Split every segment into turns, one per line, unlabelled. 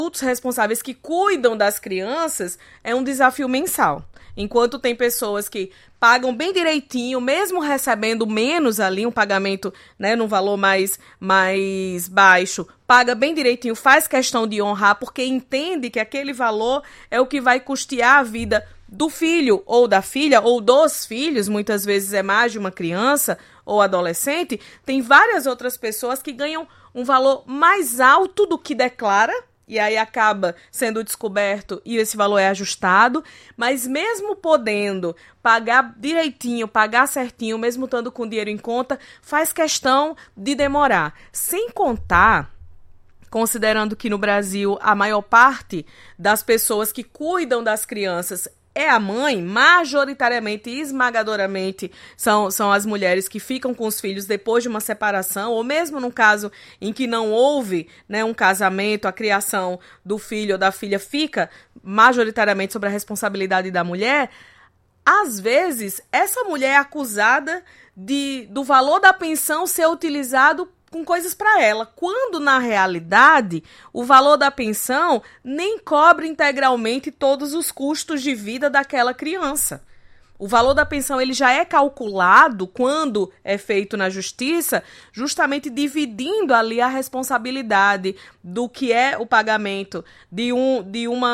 adultos responsáveis que cuidam das crianças é um desafio mensal. Enquanto tem pessoas que pagam bem direitinho, mesmo recebendo menos ali, um pagamento, né, num valor mais baixo, paga bem direitinho, faz questão de honrar, porque entende que aquele valor é o que vai custear a vida do filho ou da filha, ou dos filhos, muitas vezes é mais de uma criança ou adolescente. Tem várias outras pessoas que ganham um valor mais alto do que declara, e aí acaba sendo descoberto e esse valor é ajustado, mas mesmo podendo pagar direitinho, pagar certinho, mesmo estando com dinheiro em conta, faz questão de demorar. Sem contar, considerando que no Brasil a maior parte das pessoas que cuidam das crianças é a mãe, majoritariamente e esmagadoramente são as mulheres que ficam com os filhos depois de uma separação, ou mesmo no caso em que não houve, né, um casamento, a criação do filho ou da filha fica majoritariamente sobre a responsabilidade da mulher. Às vezes, essa mulher é acusada do valor da pensão ser utilizado com coisas para ela, quando na realidade o valor da pensão nem cobre integralmente todos os custos de vida daquela criança. O valor da pensão ele já é calculado quando é feito na justiça, justamente dividindo ali a responsabilidade do que é o pagamento de um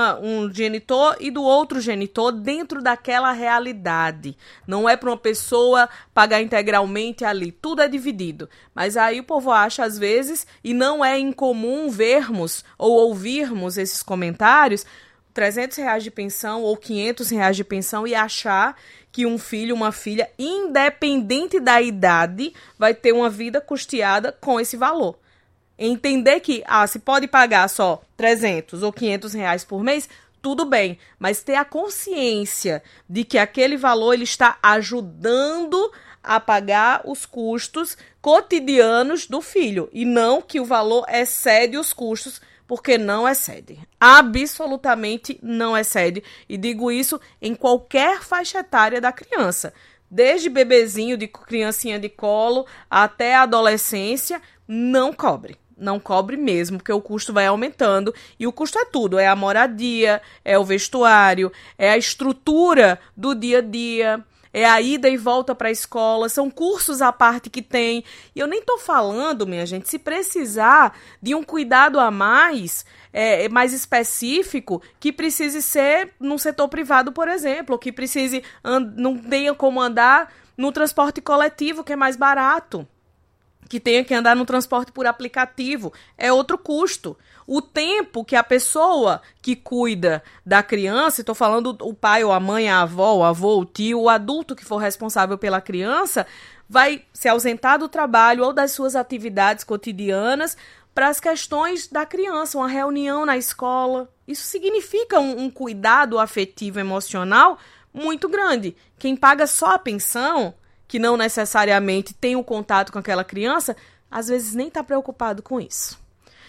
genitor e do outro genitor dentro daquela realidade. Não é para uma pessoa pagar integralmente ali, tudo é dividido. Mas aí o povo acha às vezes, e não é incomum vermos ou ouvirmos esses comentários, R$300 de pensão ou R$500 de pensão e achar que um filho, uma filha, independente da idade, vai ter uma vida custeada com esse valor. Entender que, se pode pagar só R$300 ou R$500 por mês, tudo bem, mas ter a consciência de que aquele valor ele está ajudando a pagar os custos cotidianos do filho e não que o valor excede os custos, porque não excede. Absolutamente não excede. E digo isso em qualquer faixa etária da criança. Desde bebezinho, de criancinha de colo, até a adolescência, não cobre. Não cobre mesmo, porque o custo vai aumentando. E o custo é tudo. É a moradia, é o vestuário, é a estrutura do dia a dia, é a ida e volta para a escola, são cursos à parte que tem. E eu nem estou falando, minha gente, se precisar de um cuidado a mais, mais específico, que precise ser num setor privado, por exemplo, ou que precise não tenha como andar no transporte coletivo, que é mais barato, que tenha que andar no transporte por aplicativo, é outro custo. O tempo que a pessoa que cuida da criança, estou falando o pai ou a mãe, a avó, o avô, o tio, o adulto que for responsável pela criança, vai se ausentar do trabalho ou das suas atividades cotidianas para as questões da criança, uma reunião na escola. Isso significa um cuidado afetivo, emocional muito grande. Quem paga só a pensão, que não necessariamente tem um contato com aquela criança, às vezes nem está preocupado com isso.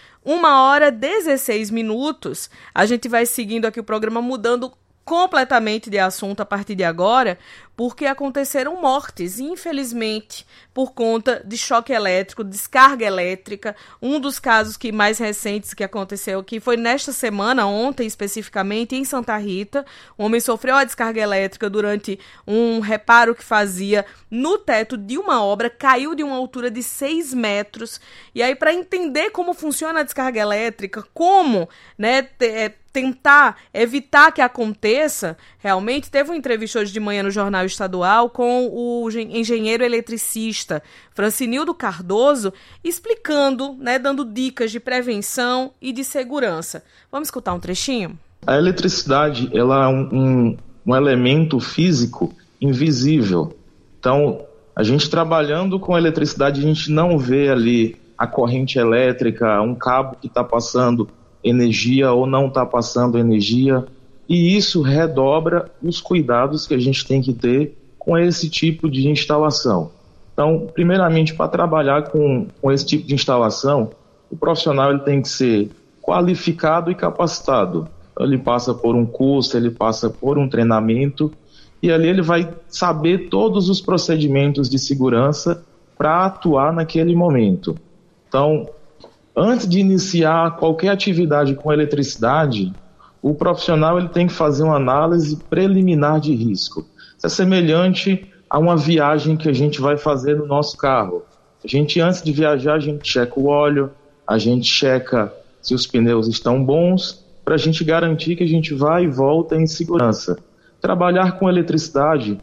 1h16, a gente vai seguindo aqui o programa, mudando completamente de assunto a partir de agora, porque aconteceram mortes, infelizmente, por conta de choque elétrico, descarga elétrica. Um dos casos mais recentes que aconteceu aqui foi nesta semana, ontem especificamente, em Santa Rita. Um homem sofreu a descarga elétrica durante um reparo que fazia no teto de uma obra, caiu de uma altura de 6 metros. E aí, para entender como funciona a descarga elétrica, como, né, tentar evitar que aconteça, realmente, teve uma entrevista hoje de manhã no Jornal Estadual com o engenheiro eletricista Francinildo Cardoso, explicando, né, dando dicas de prevenção e de segurança. Vamos escutar um trechinho?
A eletricidade, ela é um elemento físico invisível. Então, a gente trabalhando com eletricidade, a gente não vê ali a corrente elétrica, um cabo que está passando energia ou não está passando energia, e isso redobra os cuidados que a gente tem que ter com esse tipo de instalação. Então, primeiramente, para trabalhar com esse tipo de instalação, o profissional ele tem que ser qualificado e capacitado. Ele passa por um curso, ele passa por um treinamento, e ali ele vai saber todos os procedimentos de segurança para atuar naquele momento. Então, Antes de iniciar qualquer atividade com eletricidade, o profissional ele tem que fazer uma análise preliminar de risco. Isso é semelhante a uma viagem que a gente vai fazer no nosso carro. Antes de viajar, a gente checa o óleo, a gente checa se os pneus estão bons, para a gente garantir que a gente vai e volta em segurança. Trabalhar com eletricidade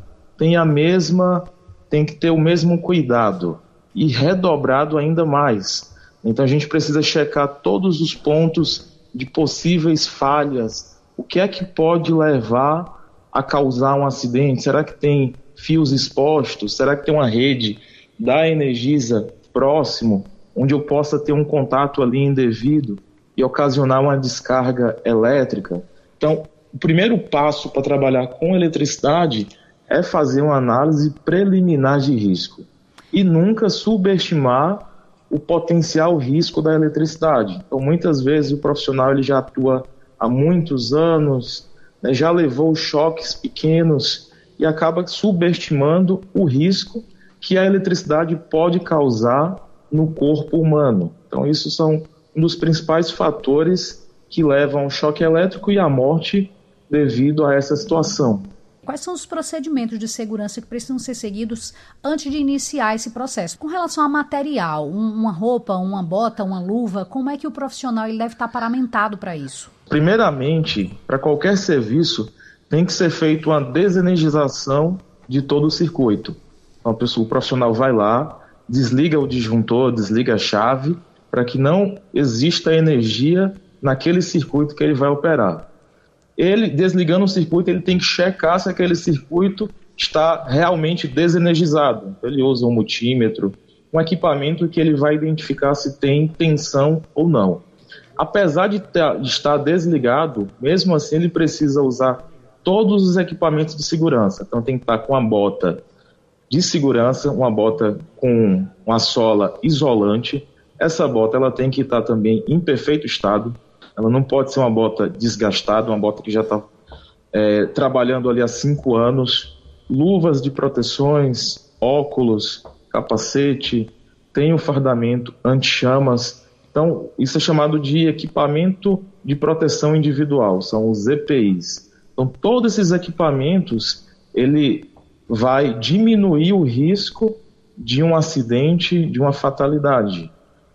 tem que ter o mesmo cuidado e redobrado ainda mais. Então a gente precisa checar todos os pontos de possíveis falhas. O que é que pode levar a causar um acidente? Será que tem fios expostos? Será que tem uma rede da Energisa próximo, onde eu possa ter um contato ali indevido e ocasionar uma descarga elétrica? Então, o primeiro passo para trabalhar com eletricidade é fazer uma análise preliminar de risco e nunca subestimar o potencial risco da eletricidade. Então, muitas vezes o profissional ele já atua há muitos anos, né, já levou choques pequenos e acaba subestimando o risco que a eletricidade pode causar no corpo humano. Então, isso são um dos principais fatores que levam ao choque elétrico e à morte devido a essa situação.
Quais são os procedimentos de segurança que precisam ser seguidos antes de iniciar esse processo? Com relação a material, uma roupa, uma bota, uma luva, como é que o profissional ele deve estar paramentado para isso?
Primeiramente, para qualquer serviço, tem que ser feita uma desenergização de todo o circuito. Então, o profissional vai lá, desliga o disjuntor, desliga a chave, para que não exista energia naquele circuito que ele vai operar. Ele, desligando o circuito, ele tem que checar se aquele circuito está realmente desenergizado. Então, ele usa um multímetro, um equipamento que ele vai identificar se tem tensão ou não. Apesar de estar desligado, mesmo assim ele precisa usar todos os equipamentos de segurança. Então tem que estar com a bota de segurança, uma bota com uma sola isolante. Essa bota ela tem que estar também em perfeito estado. Ela não pode ser uma bota desgastada, uma bota que já está trabalhando ali há 5 anos. Luvas de proteções, óculos, capacete, tem o fardamento anti-chamas. Então, isso é chamado de equipamento de proteção individual, são os EPIs. Então, todos esses equipamentos, ele vai diminuir o risco de um acidente, de uma fatalidade.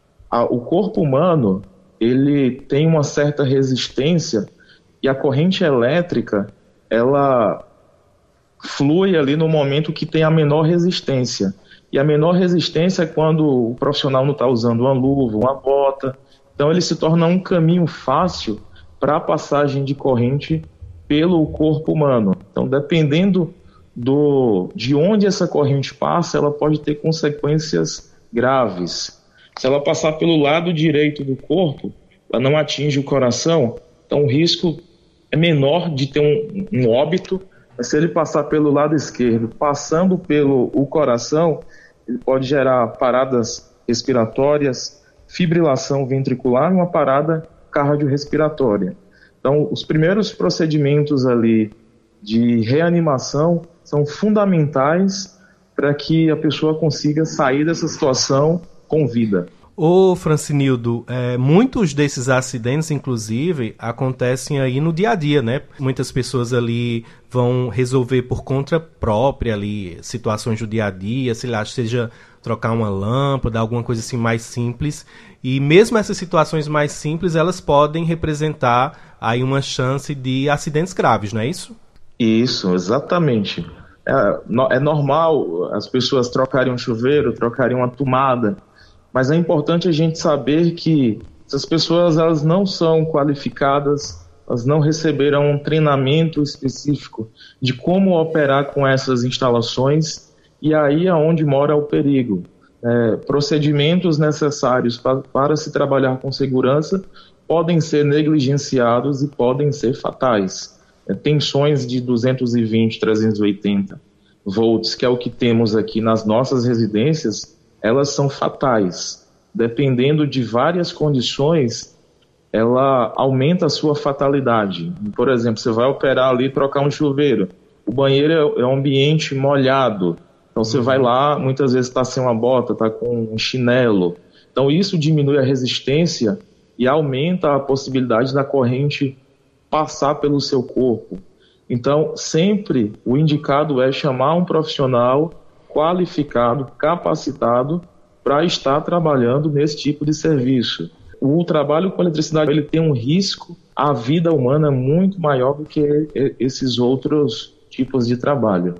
O corpo humano, ele tem uma certa resistência e a corrente elétrica, ela flui ali no momento que tem a menor resistência. E a menor resistência é quando o profissional não está usando uma luva, uma bota. Então ele se torna um caminho fácil para a passagem de corrente pelo corpo humano. Então, dependendo de onde essa corrente passa, ela pode ter consequências graves. Se ela passar pelo lado direito do corpo, ela não atinge o coração, então o risco é menor de ter um óbito. Mas se ele passar pelo lado esquerdo, passando pelo o coração, ele pode gerar paradas respiratórias, fibrilação ventricular e uma parada cardiorrespiratória. Então, os primeiros procedimentos ali de reanimação são fundamentais para que a pessoa consiga sair dessa situação com vida.
Ô Francinildo, muitos desses acidentes, inclusive, acontecem aí no dia a dia, né? Muitas pessoas ali vão resolver por conta própria ali situações do dia a dia, sei lá, seja trocar uma lâmpada, alguma coisa assim mais simples. E mesmo essas situações mais simples, elas podem representar aí uma chance de acidentes graves, não é isso?
Isso, exatamente. É normal as pessoas trocarem um chuveiro, trocarem uma tomada, mas é importante a gente saber que essas pessoas elas não são qualificadas, elas não receberam um treinamento específico de como operar com essas instalações, e aí é onde mora o perigo. Procedimentos necessários para se trabalhar com segurança podem ser negligenciados e podem ser fatais. Tensões de 220, 380 volts, que é o que temos aqui nas nossas residências, elas são fatais. Dependendo de várias condições, ela aumenta a sua fatalidade. Por exemplo, você vai operar ali, trocar um chuveiro. O banheiro é um ambiente molhado. Então você vai lá, muitas vezes está sem uma bota, está com um chinelo. Então isso diminui a resistência e aumenta a possibilidade da corrente passar pelo seu corpo. Então sempre o indicado é chamar um profissional qualificado, capacitado para estar trabalhando nesse tipo de serviço. O trabalho com eletricidade ele tem um risco à vida humana muito maior do que esses outros tipos de trabalho.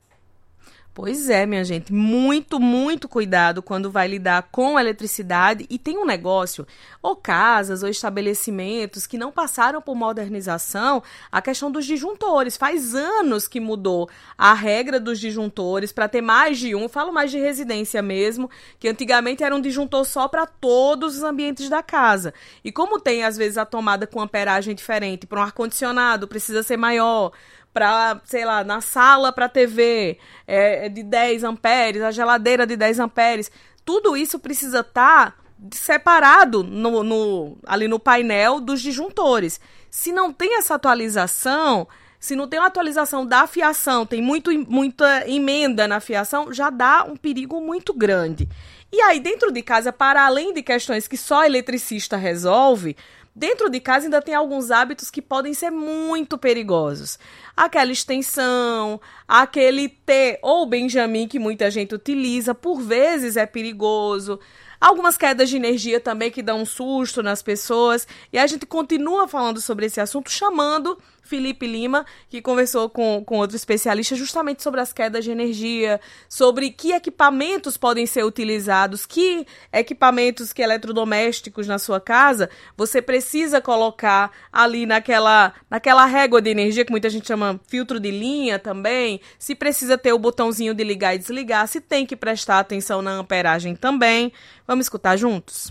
Pois é, minha gente, muito, muito cuidado quando vai lidar com eletricidade. E tem um negócio, ou casas, ou estabelecimentos que não passaram por modernização, a questão dos disjuntores. Faz anos que mudou a regra dos disjuntores para ter mais de um, falo mais de residência mesmo, que antigamente era um disjuntor só para todos os ambientes da casa. E como tem, às vezes, a tomada com amperagem diferente, para um ar-condicionado precisa ser maior, para, sei lá, na sala para TV, de 10 amperes, a geladeira de 10 amperes. Tudo isso precisa estar separado ali no painel dos disjuntores. Se não tem essa atualização, se não tem uma atualização da fiação, tem muita emenda na fiação, já dá um perigo muito grande. E aí, dentro de casa, para além de questões que só eletricista resolve, dentro de casa ainda tem alguns hábitos que podem ser muito perigosos. Aquela extensão, aquele T ou Benjamin que muita gente utiliza, por vezes é perigoso. Algumas quedas de energia também que dão um susto nas pessoas. E a gente continua falando sobre esse assunto, chamando Felipe Lima, que conversou com outro especialista justamente sobre as quedas de energia, sobre que equipamentos podem ser utilizados, que equipamentos, que eletrodomésticos na sua casa você precisa colocar ali naquela régua de energia, que muita gente chama filtro de linha também, se precisa ter o botãozinho de ligar e desligar, se tem que prestar atenção na amperagem também. Vamos escutar juntos?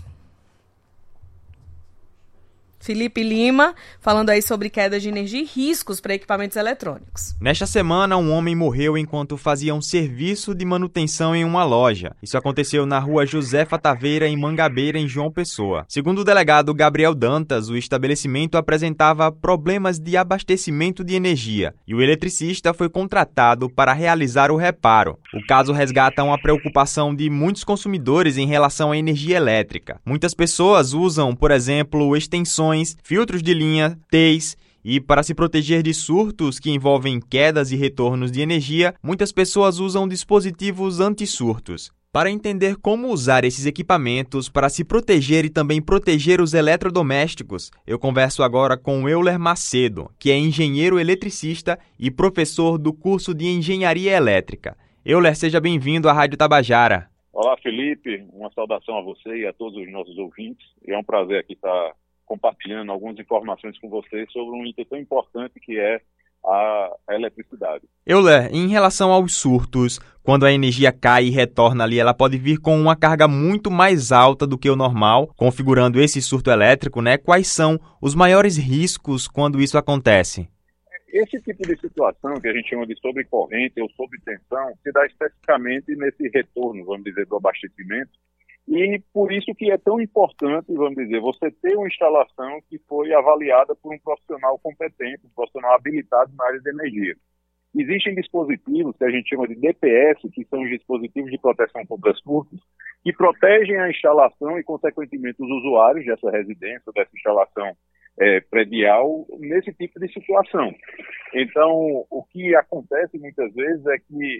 Felipe Lima, falando aí sobre queda de energia e riscos para equipamentos eletrônicos.
Nesta semana, um homem morreu enquanto fazia um serviço de manutenção em uma loja. Isso aconteceu na rua Josefa Taveira, em Mangabeira, em João Pessoa. Segundo o delegado Gabriel Dantas, o estabelecimento apresentava problemas de abastecimento de energia e o eletricista foi contratado para realizar o reparo. O caso resgata uma preocupação de muitos consumidores em relação à energia elétrica. Muitas pessoas usam, por exemplo, extensões, filtros de linha, T's, e para se proteger de surtos que envolvem quedas e retornos de energia, muitas pessoas usam dispositivos anti-surtos. Para entender como usar esses equipamentos para se proteger e também proteger os eletrodomésticos, eu converso agora com Euler Macedo, que é engenheiro eletricista e professor do curso de Engenharia Elétrica. Euler, seja bem-vindo à Rádio Tabajara.
Olá, Felipe. Uma saudação a você e a todos os nossos ouvintes. É um prazer aqui estar compartilhando algumas informações com vocês sobre um item tão importante que é a eletricidade.
Euler, em relação aos surtos, quando a energia cai e retorna ali, ela pode vir com uma carga muito mais alta do que o normal, configurando esse surto elétrico, né? Quais são os maiores riscos quando isso acontece?
Esse tipo de situação, que a gente chama de sobrecorrente ou sobretensão, se dá especificamente nesse retorno, vamos dizer, do abastecimento. E por isso que é tão importante, vamos dizer, você ter uma instalação que foi avaliada por um profissional competente, um profissional habilitado na área de energia. Existem dispositivos que a gente chama de DPS, que são os dispositivos de proteção contra surtos, que protegem a instalação e, consequentemente, os usuários dessa residência, dessa instalação predial, nesse tipo de situação. Então, o que acontece muitas vezes é que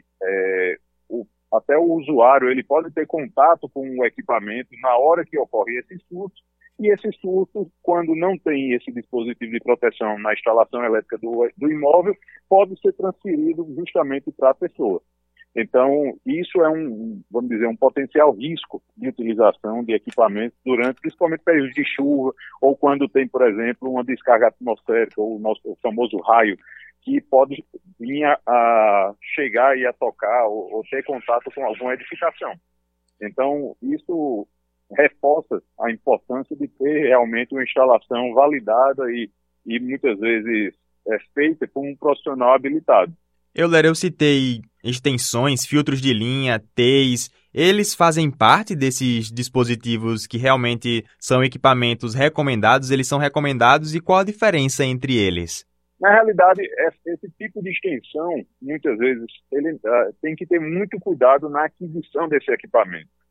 até o usuário ele pode ter contato com o equipamento na hora que ocorre esse surto, e esse surto, quando não tem esse dispositivo de proteção na instalação elétrica do imóvel, pode ser transferido justamente para a pessoa. Então, isso é vamos dizer, um potencial risco de utilização de equipamentos durante, principalmente períodos de chuva, ou quando tem, por exemplo, uma descarga atmosférica, ou o famoso raio, que pode vir a chegar e a tocar ou ter contato com alguma edificação. Então, isso reforça a importância de ter realmente uma instalação validada e muitas vezes feita por um profissional habilitado.
Euler, eu citei extensões, filtros de linha, T's. Eles fazem parte desses dispositivos que realmente são equipamentos recomendados? Eles são recomendados e qual a diferença entre eles?
Na realidade, esse tipo de extensão, muitas vezes, ele tem que ter muito cuidado na aquisição desse equipamento.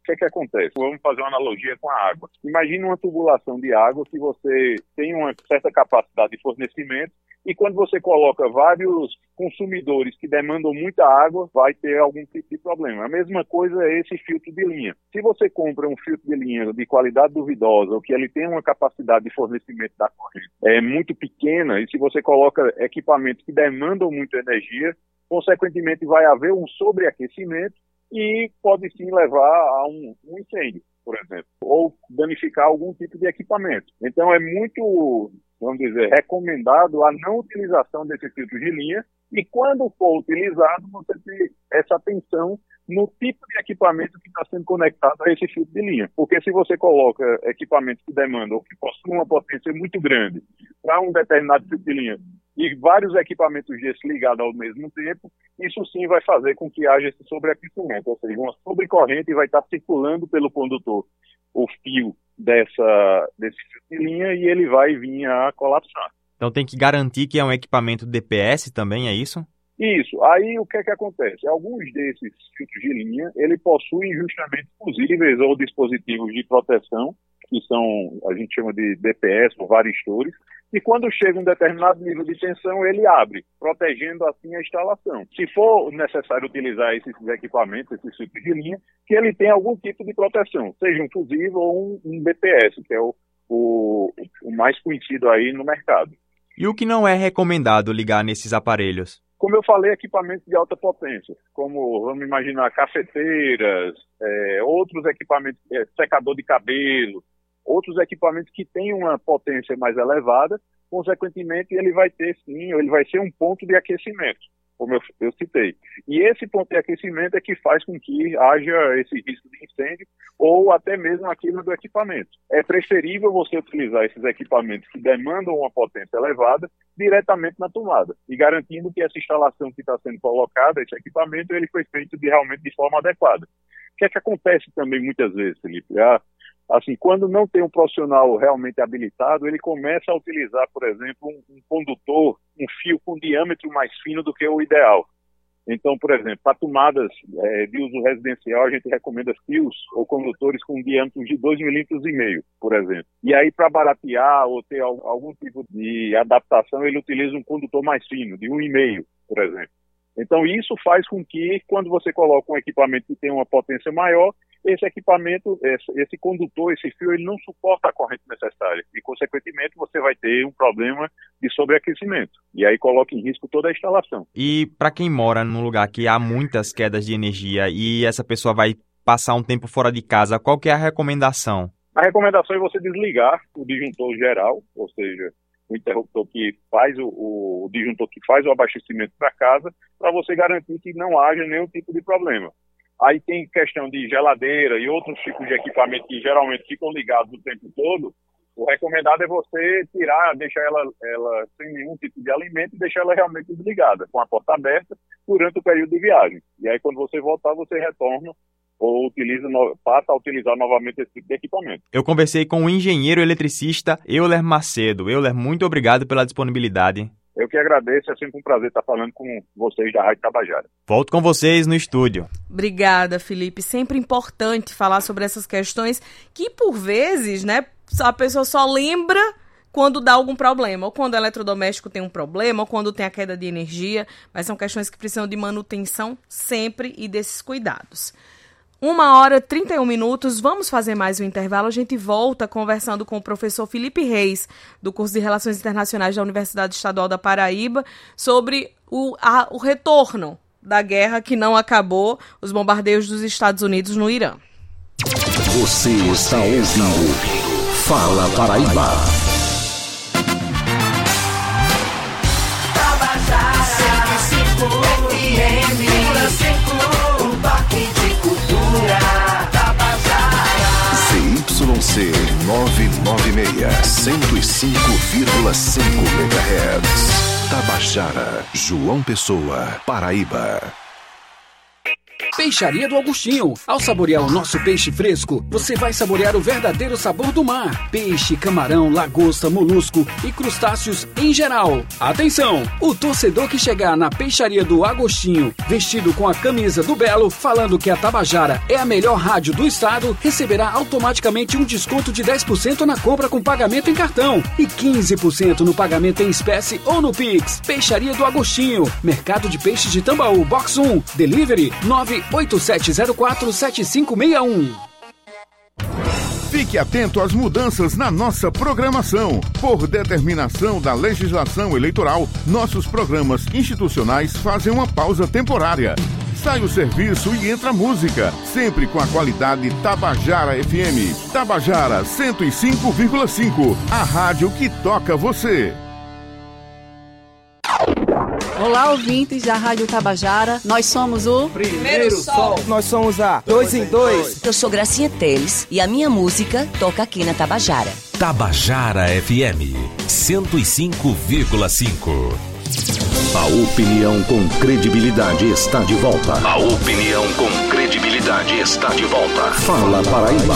O que acontece? Vamos fazer uma analogia com a água. Imagine uma tubulação de água que você tem uma certa capacidade de fornecimento e quando você coloca vários consumidores que demandam muita água, vai ter algum tipo de problema. A mesma coisa é esse filtro de linha. Se você compra um filtro de linha de qualidade duvidosa ou que ele tem uma capacidade de fornecimento da corrente muito pequena e se você coloca equipamentos que demandam muita energia, consequentemente vai haver um sobreaquecimento e pode sim levar a um incêndio, por exemplo, ou danificar algum tipo de equipamento. Então é muito, vamos dizer, recomendado a não utilização desse filtro de linha e quando for utilizado, você ter essa atenção no tipo de equipamento que está sendo conectado a esse filtro de linha. Porque se você coloca equipamentos que demandam ou que possuem uma potência muito grande para um determinado filtro de linha e vários equipamentos desses ligados ao mesmo tempo, isso sim vai fazer com que haja esse sobreaquecimento, ou seja, uma sobrecorrente vai estar circulando pelo condutor o fio desse fio de linha e ele vai vir a colapsar.
Então tem que garantir que é um equipamento DPS também, é isso?
Isso. Aí o que acontece? Alguns desses filtros de linha, ele possuem justamente fusíveis ou dispositivos de proteção, que são, a gente chama de DPS, ou varistores, e quando chega um determinado nível de tensão, ele abre, protegendo assim a instalação. Se for necessário utilizar esses equipamentos, esses filtros de linha, que ele tenha algum tipo de proteção, seja um fusível ou um DPS, que é o mais conhecido aí no mercado.
E o que não é recomendado ligar nesses aparelhos?
Como eu falei, equipamentos de alta potência, como, vamos imaginar, cafeteiras, outros equipamentos, secador de cabelo, outros equipamentos que têm uma potência mais elevada, consequentemente ele vai ter sim, ele vai ser um ponto de aquecimento, como eu citei. E esse ponto de aquecimento é que faz com que haja esse risco de incêndio ou até mesmo a queima do equipamento. É preferível você utilizar esses equipamentos que demandam uma potência elevada diretamente na tomada e garantindo que essa instalação que está sendo colocada, esse equipamento, ele foi feito realmente de forma adequada. O que é que acontece também muitas vezes, Felipe? Assim, quando não tem um profissional realmente habilitado, ele começa a utilizar, por exemplo, um condutor, um fio com diâmetro mais fino do que o ideal. Então, por exemplo, para tomadas de uso residencial, a gente recomenda fios ou condutores com diâmetro de 2,5 mm, por exemplo. E aí, para baratear ou ter algum tipo de adaptação, ele utiliza um condutor mais fino, de 1,5 mm, por exemplo. Então, isso faz com que, quando você coloca um equipamento que tem uma potência maior, esse equipamento, esse condutor, esse fio, ele não suporta a corrente necessária. E, consequentemente, você vai ter um problema de sobreaquecimento. E aí coloca em risco toda a instalação.
E para quem mora num lugar que há muitas quedas de energia e essa pessoa vai passar um tempo fora de casa, qual que é a recomendação?
A recomendação é você desligar o disjuntor geral, ou seja, o interruptor que faz o disjuntor que faz o abastecimento para casa, para você garantir que não haja nenhum tipo de problema. Aí tem questão de geladeira e outros tipos de equipamento que geralmente ficam ligados o tempo todo. O recomendado é você tirar, deixar ela sem nenhum tipo de alimento e deixar ela realmente desligada, com a porta aberta, durante o período de viagem. E aí quando você voltar, você retorna ou passa a utilizar novamente esse tipo de equipamento.
Eu conversei com o engenheiro eletricista Euler Macedo. Euler, muito obrigado pela disponibilidade.
Eu que agradeço, é sempre um prazer estar falando com vocês da Rádio Tabajara.
Volto com vocês no estúdio.
Obrigada, Felipe. Sempre importante falar sobre essas questões que, por vezes, né, a pessoa só lembra quando dá algum problema, ou quando o eletrodoméstico tem um problema, ou quando tem a queda de energia, mas são questões que precisam de manutenção sempre e desses cuidados. 1h31, vamos fazer mais um intervalo, a gente volta conversando com o professor Felipe Reis, do curso de Relações Internacionais da Universidade Estadual da Paraíba, sobre o retorno da guerra que não acabou, os bombardeios dos Estados Unidos no Irã.
Você está ouvindo Fala Paraíba. ZYC 996, 105,5 MHz. Tabajara, João Pessoa, Paraíba.
Peixaria do Agostinho. Ao saborear o nosso peixe fresco, você vai saborear o verdadeiro sabor do mar. Peixe, camarão, lagosta, molusco e crustáceos em geral. Atenção! O torcedor que chegar na Peixaria do Agostinho, vestido com a camisa do Belo, falando que a Tabajara é a melhor rádio do estado, receberá automaticamente um desconto de 10% na compra com pagamento em cartão e 15% no pagamento em espécie ou no Pix. Peixaria do Agostinho. Mercado de Peixes de Tambaú, Box 1. Delivery 987047561.
Fique atento às mudanças na nossa programação. Por determinação da legislação eleitoral, nossos programas institucionais fazem uma pausa temporária. Sai o serviço e entra a música, sempre com a qualidade Tabajara FM. Tabajara 105,5, a rádio que toca você.
Olá, ouvintes da Rádio Tabajara. Nós somos o
Primeiro Sol. Nós somos a 2 em 2.
Eu sou Gracinha Teles e a minha música toca aqui na Tabajara.
Tabajara FM 105,5. A opinião com credibilidade está de volta. A opinião com credibilidade está de volta. Fala Paraíba.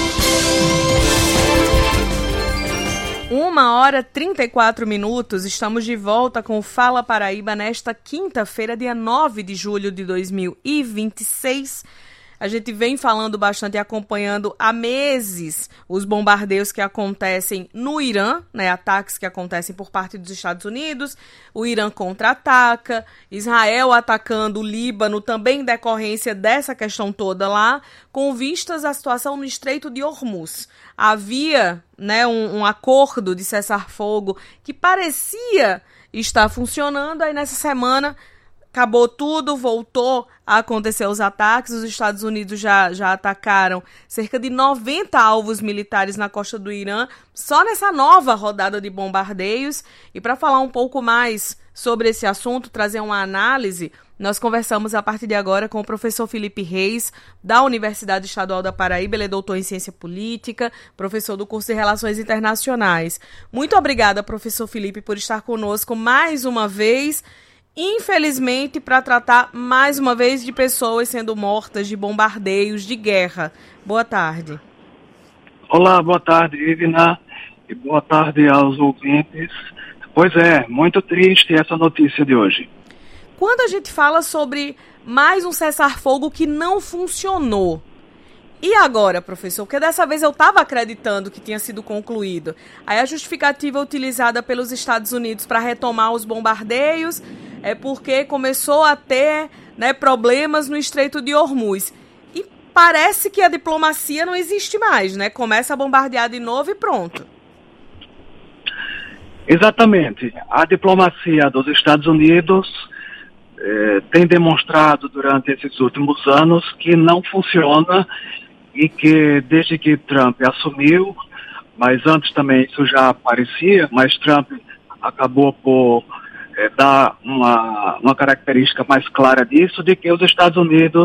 1h34, estamos de volta com o Fala Paraíba nesta quinta-feira, dia 9 de julho de 2026. A gente vem falando bastante e acompanhando há meses os bombardeios que acontecem no Irã, né, ataques que acontecem por parte dos Estados Unidos, o Irã contra-ataca, Israel atacando o Líbano, também em decorrência dessa questão toda lá, com vistas à situação no Estreito de Hormuz. Havia, né, um acordo de cessar-fogo que parecia estar funcionando, aí nessa semana acabou tudo, voltou a acontecer os ataques. Os Estados Unidos já atacaram cerca de 90 alvos militares na costa do Irã, só nessa nova rodada de bombardeios. E para falar um pouco mais sobre esse assunto, trazer uma análise, nós conversamos a partir de agora com o professor Felipe Reis, da Universidade Estadual da Paraíba. Ele é doutor em Ciência Política, professor do curso de Relações Internacionais. Muito obrigada, professor Felipe, por estar conosco mais uma vez. Infelizmente, para tratar mais uma vez de pessoas sendo mortas, de bombardeios, de guerra. Boa tarde.
Olá, boa tarde, Ivina, e boa tarde aos ouvintes. Pois é, muito triste essa notícia de hoje.
Quando a gente fala sobre mais um cessar-fogo que não funcionou, e agora, professor? Porque dessa vez eu estava acreditando que tinha sido concluído. Aí a justificativa utilizada pelos Estados Unidos para retomar os bombardeios é porque começou a ter, né, problemas no Estreito de Hormuz. E parece que a diplomacia não existe mais, né? Começa a bombardear de novo e pronto.
Exatamente. A diplomacia dos Estados Unidos tem demonstrado durante esses últimos anos que não funciona e que desde que Trump assumiu, mas antes também isso já aparecia, mas Trump acabou por dar uma característica mais clara disso, de que os Estados Unidos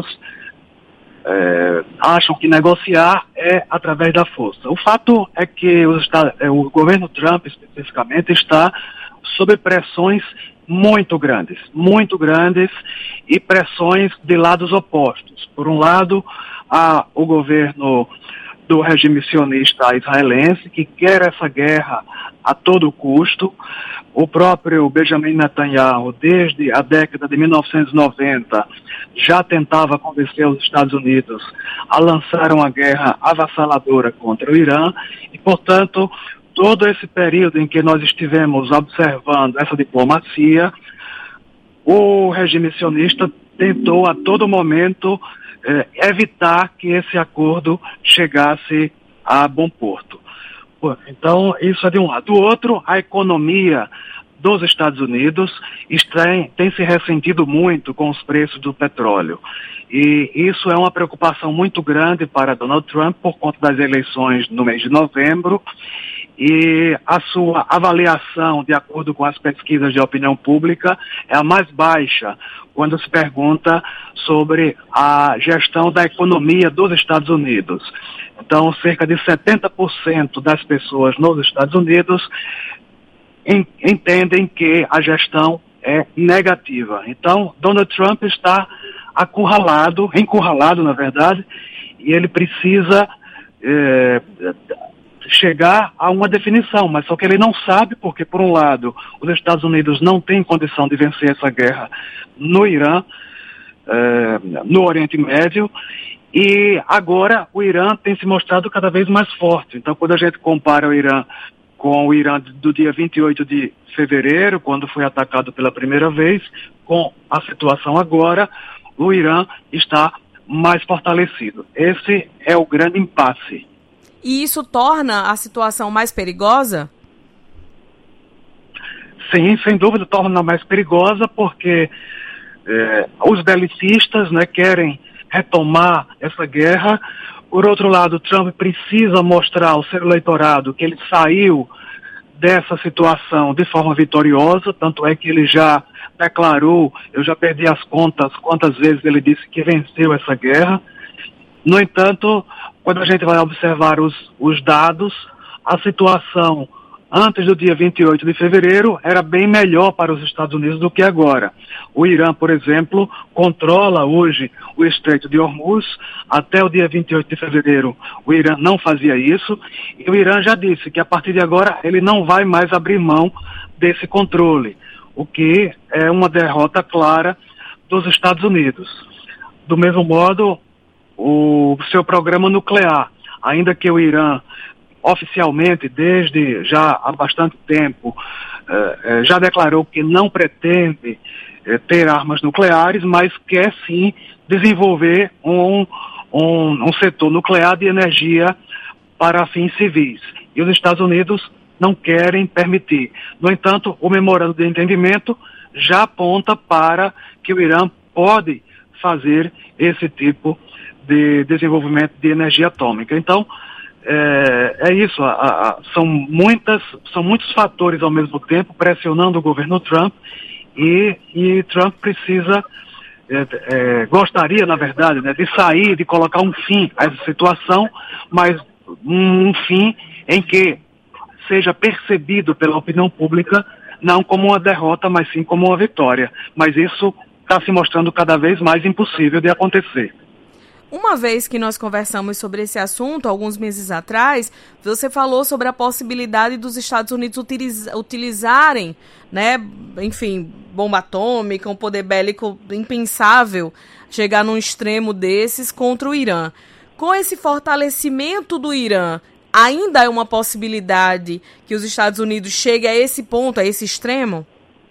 acham que negociar é através da força. O fato é que o governo Trump, especificamente, está sob pressões muito grandes e pressões de lados opostos. Por um lado, há o governo do regime sionista israelense, que quer essa guerra a todo custo. O próprio Benjamin Netanyahu, desde a década de 1990, já tentava convencer os Estados Unidos a lançar uma guerra avassaladora contra o Irã e, portanto, todo esse período em que nós estivemos observando essa diplomacia, o regime sionista tentou a todo momento evitar que esse acordo chegasse a bom porto. Então, isso é de um lado. Do outro, a economia dos Estados Unidos tem se ressentido muito com os preços do petróleo. E isso é uma preocupação muito grande para Donald Trump por conta das eleições no mês de novembro. E a sua avaliação, de acordo com as pesquisas de opinião pública, é a mais baixa quando se pergunta sobre a gestão da economia dos Estados Unidos. Então, cerca de 70% das pessoas nos Estados Unidos entendem que a gestão é negativa. Então, Donald Trump está encurralado, na verdade, e ele precisa chegar a uma definição, mas só que ele não sabe, porque, por um lado, os Estados Unidos não têm condição de vencer essa guerra no Irã, no Oriente Médio, e agora o Irã tem se mostrado cada vez mais forte. Então, quando a gente compara o Irã com o Irã do dia 28 de fevereiro, quando foi atacado pela primeira vez, com a situação agora, o Irã está mais fortalecido. Esse é o grande impasse.
E isso torna a situação mais perigosa?
Sim, sem dúvida torna mais perigosa, porque os belicistas, né, querem retomar essa guerra. Por outro lado, Trump precisa mostrar ao seu eleitorado que ele saiu dessa situação de forma vitoriosa, tanto é que ele já declarou, eu já perdi as contas, quantas vezes ele disse que venceu essa guerra. No entanto, quando a gente vai observar os dados, a situação antes do dia 28 de fevereiro era bem melhor para os Estados Unidos do que agora. O Irã, por exemplo, controla hoje o Estreito de Hormuz. Até o dia 28 de fevereiro, o Irã não fazia isso. E o Irã já disse que a partir de agora ele não vai mais abrir mão desse controle, o que é uma derrota clara dos Estados Unidos. Do mesmo modo, o seu programa nuclear, ainda que o Irã oficialmente, desde já há bastante tempo, já declarou que não pretende ter armas nucleares, mas quer sim desenvolver um setor nuclear de energia para fins civis. E os Estados Unidos não querem permitir. No entanto, o memorando de entendimento já aponta para que o Irã pode fazer esse tipo de desenvolvimento de energia atômica. Então, é isso, são muitos fatores ao mesmo tempo pressionando o governo Trump, e Trump precisa, gostaria, na verdade, né, de sair, de colocar um fim a essa situação, mas um fim em que seja percebido pela opinião pública não como uma derrota, mas sim como uma vitória. Mas isso está se mostrando cada vez mais impossível de acontecer.
Uma vez que nós conversamos sobre esse assunto, alguns meses atrás, você falou sobre a possibilidade dos Estados Unidos utilizarem, né, enfim, bomba atômica, um poder bélico impensável, chegar num extremo desses contra o Irã. Com esse fortalecimento do Irã, ainda é uma possibilidade que os Estados Unidos cheguem a esse ponto, a esse extremo?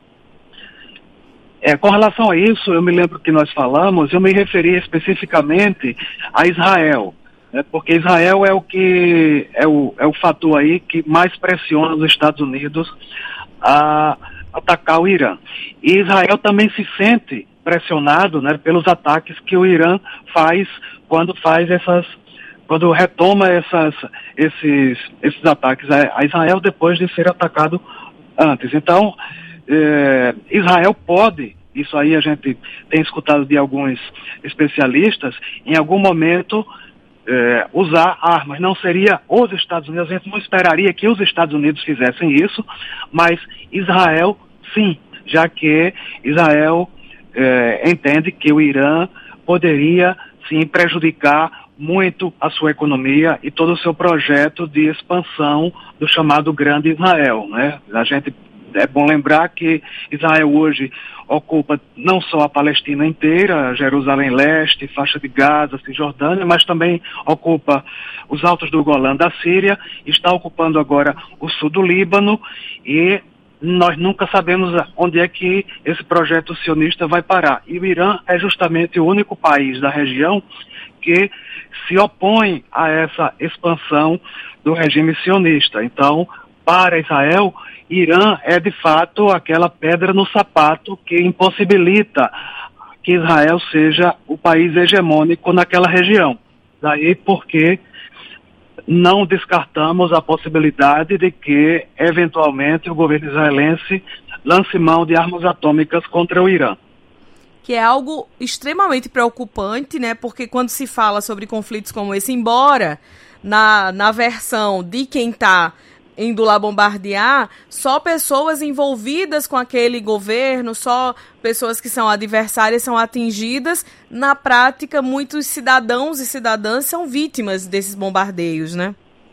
Com relação a isso, eu me lembro que nós falamos, eu me referi especificamente a Israel, né, porque Israel é o fator aí que mais pressiona os Estados Unidos a atacar o Irã. E Israel também se sente pressionado, né, pelos ataques que o Irã faz quando retoma esses ataques a Israel depois de ser atacado antes. Então, Israel pode, isso aí a gente tem escutado de alguns especialistas, em algum momento usar armas. Não seria os Estados Unidos, a gente não esperaria que os Estados Unidos fizessem isso, mas Israel sim, já que Israel entende que o Irã poderia sim prejudicar muito a sua economia e todo o seu projeto de expansão do chamado Grande Israel, né? É bom lembrar que Israel hoje ocupa não só a Palestina inteira, Jerusalém Leste, faixa de Gaza, Cisjordânia, mas também ocupa os Altos do Golã da Síria, está ocupando agora o sul do Líbano, e nós nunca sabemos onde é que esse projeto sionista vai parar. E o Irã é justamente o único país da região que se opõe a essa expansão do regime sionista. Então, para Israel, Irã é de fato aquela pedra no sapato que impossibilita que Israel seja o país hegemônico naquela região. Daí porque não descartamos a possibilidade de que, eventualmente, o governo israelense lance mão de armas atômicas contra o Irã.
Que é algo extremamente preocupante, né? Porque quando se fala sobre conflitos como esse, embora na versão de quem está indo lá bombardear, só pessoas envolvidas com aquele governo, só pessoas que são adversárias são atingidas. Na prática, muitos cidadãos e cidadãs são vítimas desses bombardeios, né?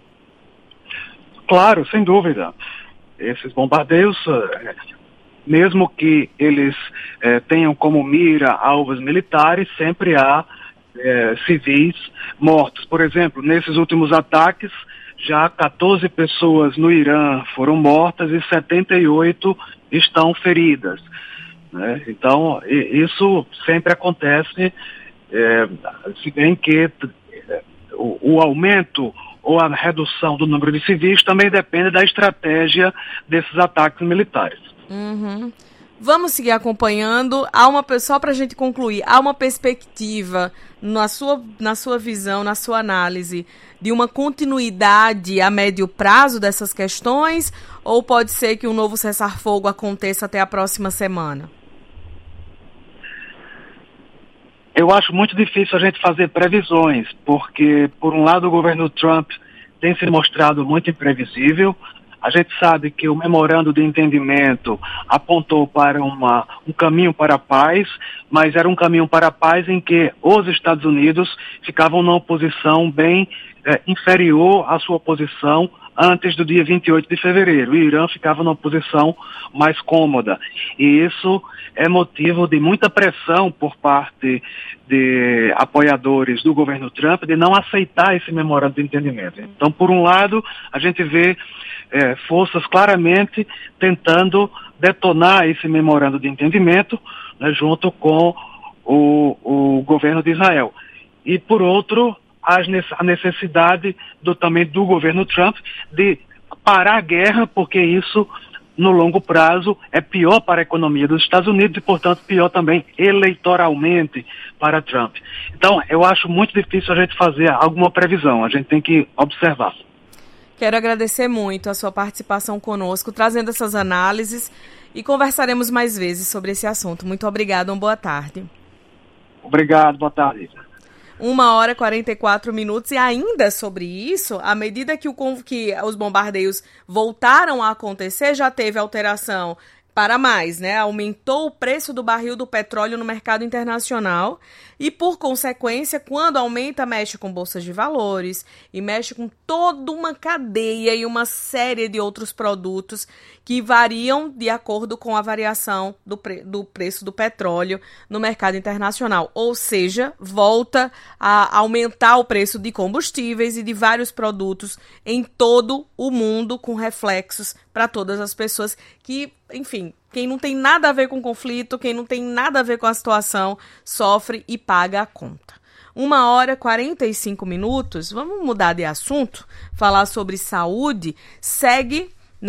Claro, sem dúvida. Esses bombardeios, mesmo que eles tenham como mira alvos militares, sempre há civis mortos. Por exemplo, nesses últimos ataques, já 14 pessoas no Irã foram mortas e 78 estão feridas, né? Então, isso sempre acontece, se bem que o aumento ou a redução do número de civis também depende da estratégia desses ataques militares.
Uhum. Vamos seguir acompanhando. Só para a gente concluir, há uma perspectiva na sua visão, na sua análise, de uma continuidade a médio prazo dessas questões, ou pode ser que um novo cessar-fogo aconteça até a próxima semana?
Eu acho muito difícil a gente fazer previsões, porque, por um lado, o governo Trump tem se mostrado muito imprevisível. A gente sabe que o memorando de entendimento apontou para um caminho para a paz, mas era um caminho para a paz em que os Estados Unidos ficavam numa posição bem inferior à sua posição antes do dia 28 de fevereiro. O Irã ficava numa posição mais cômoda. E isso é motivo de muita pressão por parte de apoiadores do governo Trump de não aceitar esse memorando de entendimento. Então, por um lado, a gente vê forças claramente tentando detonar esse memorando de entendimento, né, junto com o governo de Israel. E, por outro, a necessidade também do governo Trump de parar a guerra, porque isso, no longo prazo, é pior para a economia dos Estados Unidos e, portanto, pior também eleitoralmente para Trump. Então, eu acho muito difícil a gente fazer alguma previsão, a gente tem que observar.
Quero agradecer muito a sua participação conosco, trazendo essas análises, e conversaremos mais vezes sobre esse assunto. Muito obrigada, uma boa tarde.
Obrigado, boa tarde.
1h44, e ainda sobre isso, à medida que os bombardeios voltaram a acontecer, já teve alteração para mais, né? Aumentou o preço do barril do petróleo no mercado internacional e, por consequência, quando aumenta, mexe com bolsas de valores e mexe com toda uma cadeia e uma série de outros produtos que variam de acordo com a variação do preço do petróleo no mercado internacional. Ou seja, volta a aumentar o preço de combustíveis e de vários produtos em todo o mundo, com reflexos para todas as pessoas que, enfim, quem não tem nada a ver com o conflito, quem não tem nada a ver com a situação, sofre e paga a conta. 1h45, vamos mudar de assunto, falar sobre saúde. Segue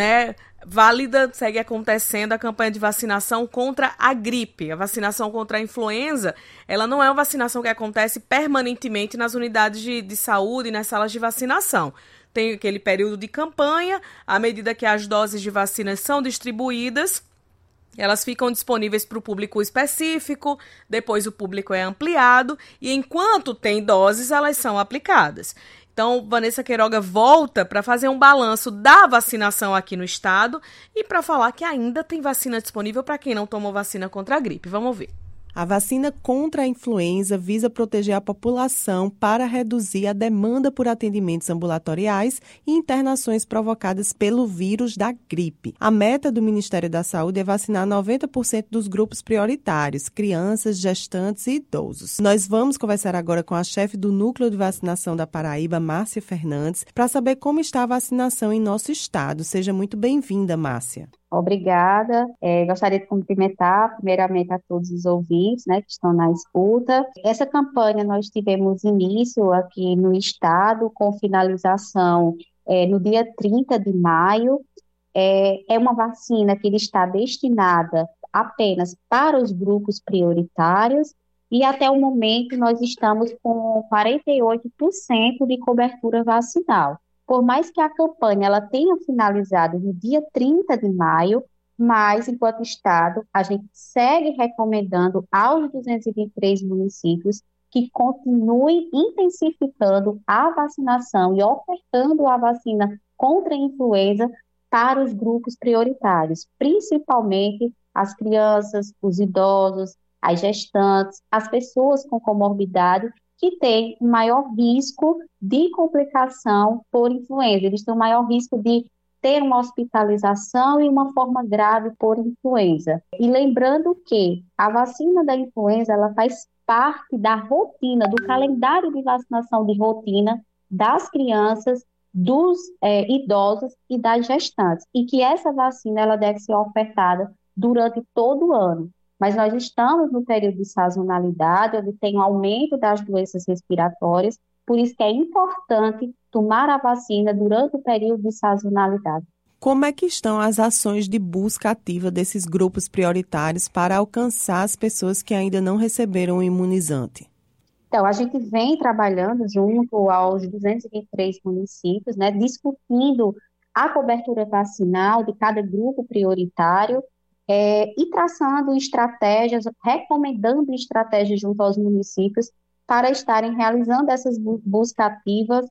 acontecendo a campanha de vacinação contra a gripe. A vacinação contra a influenza, ela não é uma vacinação que acontece permanentemente nas unidades de saúde, nas salas de vacinação. Tem aquele período de campanha, à medida que as doses de vacinas são distribuídas, elas ficam disponíveis para o público específico, depois o público é ampliado, e enquanto tem doses, elas são aplicadas. Então, Vanessa Queiroga volta para fazer um balanço da vacinação aqui no estado e para falar que ainda tem vacina disponível para quem não tomou vacina contra a gripe. Vamos ver.
A vacina contra a influenza visa proteger a população para reduzir a demanda por atendimentos ambulatoriais e internações provocadas pelo vírus da gripe. A meta do Ministério da Saúde é vacinar 90% dos grupos prioritários, crianças, gestantes e idosos. Nós vamos conversar agora com a chefe do Núcleo de Vacinação da Paraíba, Márcia Fernandes, para saber como está a vacinação em nosso estado. Seja muito bem-vinda, Márcia.
Obrigada. Gostaria de cumprimentar primeiramente a todos os ouvintes, né, que estão na escuta. Essa campanha nós tivemos início aqui no estado com finalização no dia 30 de maio. É uma vacina que está destinada apenas para os grupos prioritários e até o momento nós estamos com 48% de cobertura vacinal. Por mais que a campanha ela tenha finalizado no dia 30 de maio, mas, enquanto Estado, a gente segue recomendando aos 223 municípios que continuem intensificando a vacinação e ofertando a vacina contra a influenza para os grupos prioritários, principalmente as crianças, os idosos, as gestantes, as pessoas com comorbidade que têm maior risco de complicação por influenza. Eles têm um maior risco de ter uma hospitalização e uma forma grave por influenza. E lembrando que a vacina da influenza, ela faz parte da rotina, do calendário de vacinação de rotina das crianças, dos idosos e das gestantes. E que essa vacina, ela deve ser ofertada durante todo o ano. Mas nós estamos no período de sazonalidade, onde tem um aumento das doenças respiratórias, por isso que é importante tomar a vacina durante o período de sazonalidade.
Como é que estão as ações de busca ativa desses grupos prioritários para alcançar as pessoas que ainda não receberam o imunizante?
Então, a gente vem trabalhando junto aos 223 municípios, né, discutindo a cobertura vacinal de cada grupo prioritário, e traçando estratégias, recomendando estratégias junto aos municípios para estarem realizando essas buscas ativas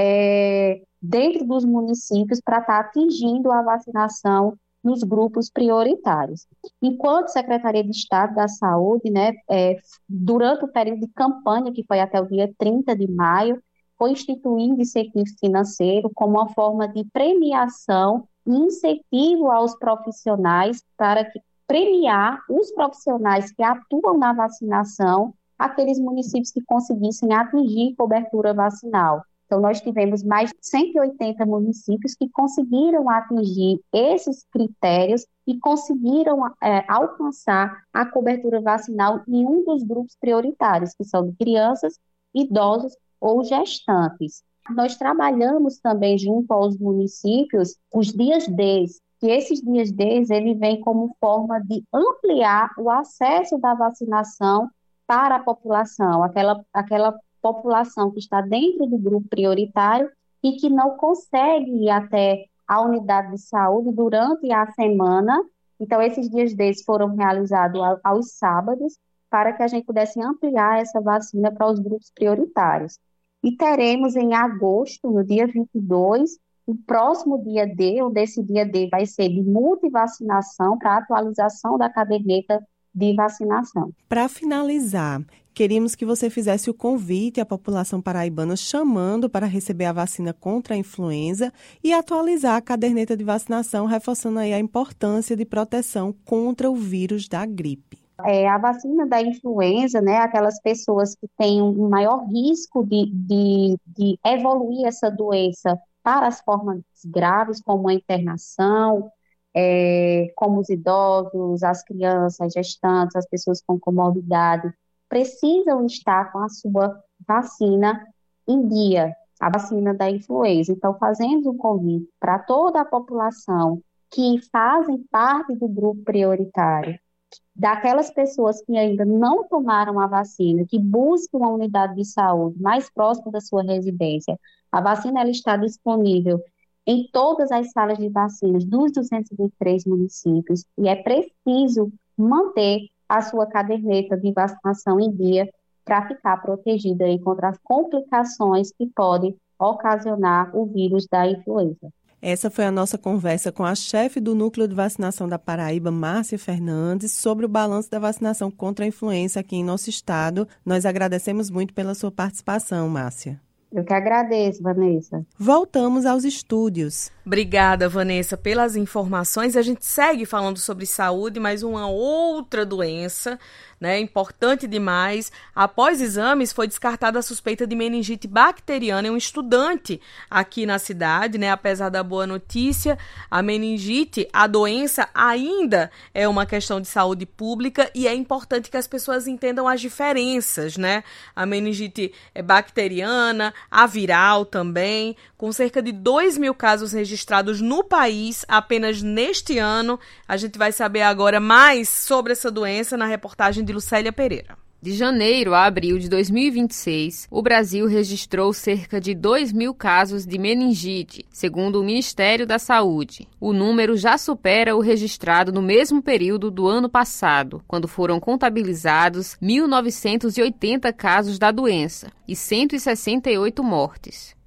dentro dos municípios para estar atingindo a vacinação nos grupos prioritários. Enquanto Secretaria de Estado da Saúde, né, durante o período de campanha, que foi até o dia 30 de maio, foi instituindo incentivo financeiro como uma forma de premiação e incentivo aos profissionais para premiar os profissionais que atuam na vacinação, aqueles municípios que conseguissem atingir cobertura vacinal. Então, nós tivemos mais de 180 municípios que conseguiram atingir esses critérios e conseguiram alcançar a cobertura vacinal em um dos grupos prioritários, que são de crianças, idosos ou gestantes. Nós trabalhamos também junto aos municípios os dias D, que esses dias D, ele vem como forma de ampliar o acesso da vacinação para a população, aquela população que está dentro do grupo prioritário e que não consegue ir até a unidade de saúde durante a semana. Então, esses dias D foram realizados aos sábados para que a gente pudesse ampliar essa vacina para os grupos prioritários. E teremos em agosto, no dia 22, o próximo dia D, onde esse dia D vai ser de multivacinação para atualização da caderneta de vacinação.
Para finalizar, queríamos que você fizesse o convite à população paraibana chamando para receber a vacina contra a influenza e atualizar a caderneta de vacinação, reforçando aí a importância de proteção contra o vírus da gripe.
A vacina da influenza, né, aquelas pessoas que têm um maior risco de evoluir essa doença para as formas graves, como a internação, como os idosos, as crianças, as gestantes, as pessoas com comorbidade, precisam estar com a sua vacina em dia, a vacina da influenza. Então, fazemos um convite para toda a população que fazem parte do grupo prioritário, daquelas pessoas que ainda não tomaram a vacina, que buscam uma unidade de saúde mais próxima da sua residência. A vacina ela está disponível em todas as salas de vacinas dos 223 municípios e é preciso manter a sua caderneta de vacinação em dia para ficar protegida aí contra as complicações que podem ocasionar o vírus da influenza.
Essa foi a nossa conversa com a chefe do Núcleo de Vacinação da Paraíba, Márcia Fernandes, sobre o balanço da vacinação contra a influenza aqui em nosso estado. Nós agradecemos muito pela sua participação, Márcia.
Eu que agradeço, Vanessa.
Voltamos aos estúdios.
Obrigada, Vanessa, pelas informações. A gente segue falando sobre saúde, mas uma outra doença, né, importante demais. Após exames, foi descartada a suspeita de meningite bacteriana em um estudante aqui na cidade, né? Apesar da boa notícia, a meningite, a doença ainda é uma questão de saúde pública e é importante que as pessoas entendam as diferenças, né? A meningite é bacteriana, a viral também, com cerca de 2.000 casos registrados no país apenas neste ano. A gente vai saber agora mais sobre essa doença na reportagem de Lucélia Pereira.
De janeiro a abril de 2026, o Brasil registrou cerca de 2.000 casos de meningite, segundo o Ministério da Saúde. O número já supera o registrado no mesmo período do ano passado, quando foram contabilizados 1.980 casos da doença e 168 mortes.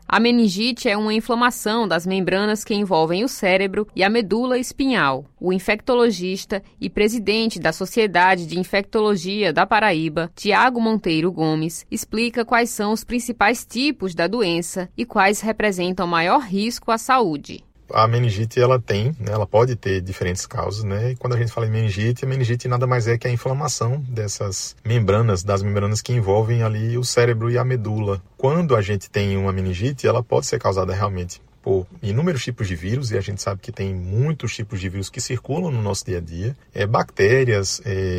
A meningite é uma inflamação das membranas que envolvem o cérebro e a medula espinhal. O infectologista e presidente da Sociedade de Infectologia da Paraíba, Tiago Monteiro Gomes, explica quais são os principais tipos da doença e quais representam maior risco à saúde.
A meningite, ela pode ter diferentes causas, né? E quando a gente fala em meningite, a meningite nada mais é que a inflamação dessas membranas, das membranas que envolvem ali o cérebro e a medula. Quando a gente tem uma meningite, ela pode ser causada realmente por inúmeros tipos de vírus, e a gente sabe que tem muitos tipos de vírus que circulam no nosso dia a dia, bactérias,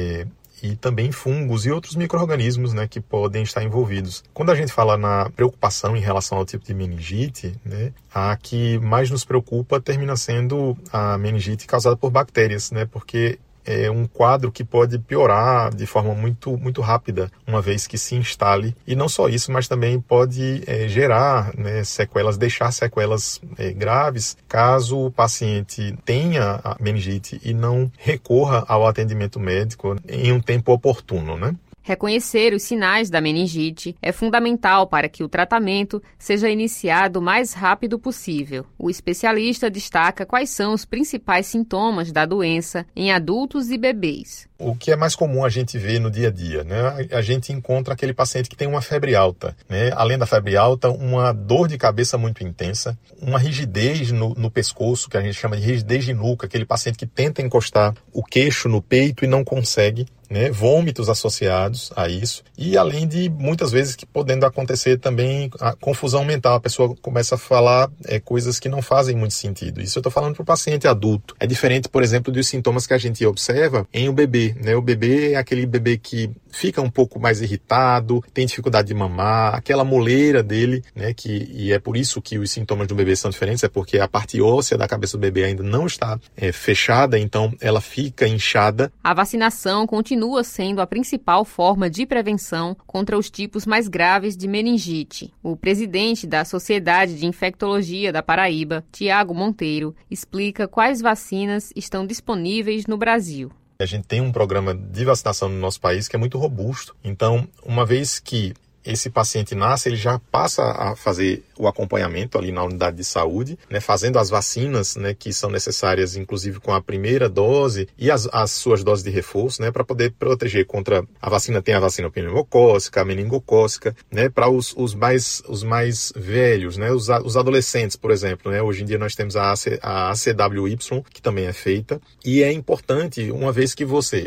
e também fungos e outros micro-organismos, né, que podem estar envolvidos. Quando a gente fala na preocupação em relação ao tipo de meningite, né, a que mais nos preocupa termina sendo a meningite causada por bactérias, né, porque é um quadro que pode piorar de forma muito, muito rápida, uma vez que se instale. E não só isso, mas também pode gerar, né, sequelas, deixar sequelas graves, caso o paciente tenha a meningite e não recorra ao atendimento médico em um tempo oportuno, né?
Reconhecer os sinais da meningite é fundamental para que o tratamento seja iniciado o mais rápido possível. O especialista destaca quais são os principais sintomas da doença em adultos e bebês.
O que é mais comum a gente ver no dia a dia, né? A gente encontra aquele paciente que tem uma febre alta, né? Além da febre alta, uma dor de cabeça muito intensa, uma rigidez no pescoço, que a gente chama de rigidez de nuca, aquele paciente que tenta encostar o queixo no peito e não consegue, né? Vômitos associados a isso, e além de muitas vezes que podendo acontecer também a confusão mental, a pessoa começa a falar coisas que não fazem muito sentido. Isso eu estou falando para o paciente adulto. É diferente, por exemplo, dos sintomas que a gente observa em um bebê, né? O bebê é aquele bebê que fica um pouco mais irritado, tem dificuldade de mamar, aquela moleira dele, né? E é por isso que os sintomas do bebê são diferentes, é porque a parte óssea da cabeça do bebê ainda não está fechada, então ela fica inchada.
A vacinação continua sendo a principal forma de prevenção contra os tipos mais graves de meningite. O presidente da Sociedade de Infectologia da Paraíba, Tiago Monteiro, explica quais vacinas estão disponíveis no Brasil.
A gente tem um programa de vacinação no nosso país que é muito robusto. Então, uma vez que esse paciente nasce, ele já passa a fazer o acompanhamento ali na unidade de saúde, né, fazendo as vacinas, né, que são necessárias, inclusive com a primeira dose e as suas doses de reforço, né, para poder proteger contra a vacina. Tem a vacina pneumocócica, a meningocócica, né, para os mais velhos, né, os adolescentes, por exemplo, né, hoje em dia nós temos a ACWY, que também é feita, e é importante, uma vez que você,